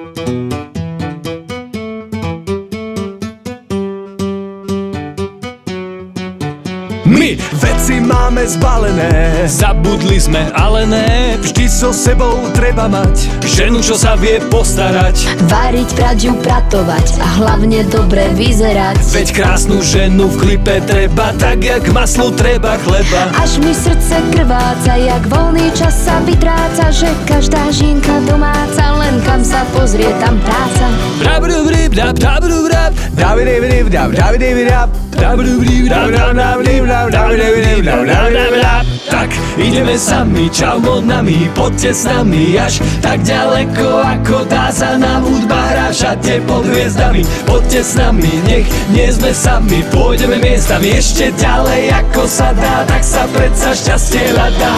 My veci máme zbalené, zabudli sme, ale ne. Vždy so sebou treba mať ženu, čo sa vie postarať. Variť, prať, upratovať a hlavne dobre vyzerať. Veď krásnu ženu v klipe treba, tak jak maslu treba chleba. Až mi srdce krváca, jak voľný čas sa vytráca, že každá žienka domáca, len kam sa pozrie, tam práca. Tak ideme sami, čau modnami, poďte s nami až tak ďaleko, ako dá sa nám hudba hrá všade pod hviezdami. Poďte s nami, nech nie sme sami, pôjdeme miestami ešte ďalej, ako sa dá, tak sa predsa šťastie hľadá.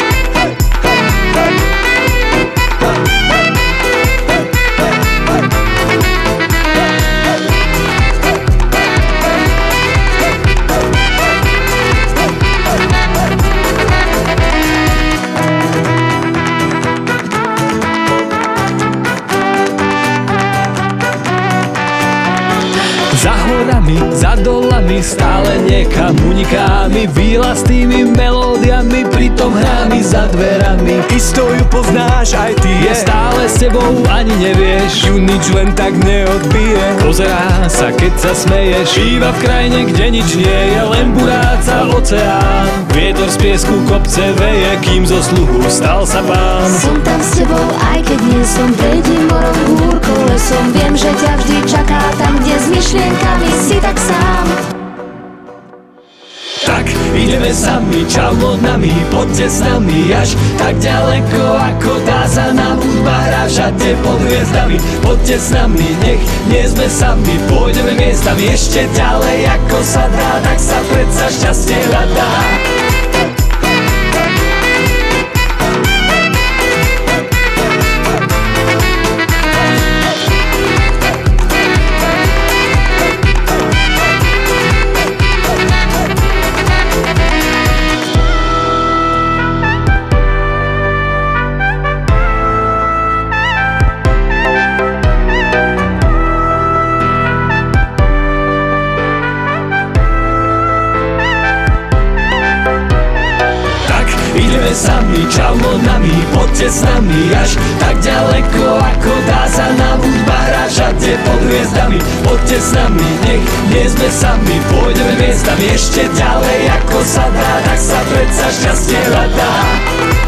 Za horami, za dolami, stále niekam unikámi, výlastnými melódiami, pritom hrámi za dverami. Isto ju poznáš aj ty, je stále s tebou, ani nevieš, ju nič len tak neodbije. Pozerá sa, keď sa smeješ, býva v krajine, kde nič nie je, len buráca oceán. Vietor z piesku kopce veje, kým zo sluhu stal sa pán. Som tam s tebou, aj keď nie som, prejdím morom, húrkou, lesom, viem, že ťa vždy čaká tam, kde s myšlienkami si tak sám. Tak ideme sami, čau modnami, poďte s nami až tak ďaleko, ako dá sa nám hudba hrá všade pod hviezdami. Poďte s nami, nech nie sme sami, pôjdeme miestami ešte ďalej, ako sa dá, tak sa predsa šťastie hľadá. Ideme sami, čau modnami, poďte s nami až tak ďaleko, ako dá sa nám hudba hrá všade pod hviezdami. Poďte s nami, nech nie sme sami, pôjdeme miestami ešte ďalej, ako sa dá, tak sa predsa šťastie hľadá.